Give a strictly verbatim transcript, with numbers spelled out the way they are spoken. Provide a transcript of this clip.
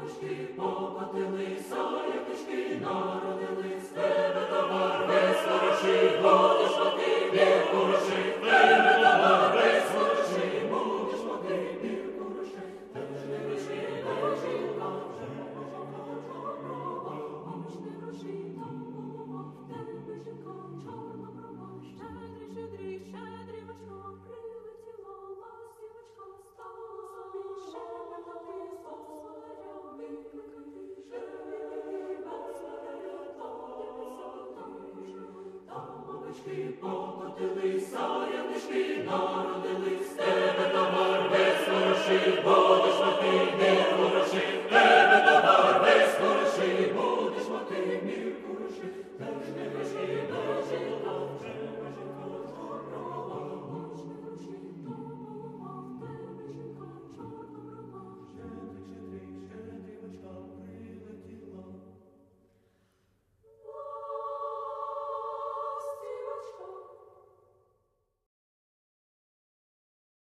покотилися, як кишки народились, тебе товар весь хороший, будеш мати бірку грошей, тебе товар весь хороший, будеш мати бірку грошей, теж не гроші, дай жінка, вже чорна брова, аж не гроші, там голова, тебе жінка, чорна брова, щедрі, щедрі, щедрівочка, прилетіла ластівочка, стала собі шепотати, господаря викликати, шепотати, господаря, там дивися, там кушай, там овечки покотилися, ягнички народились, тебе товар весь хороший, будеш мати бірку грошей.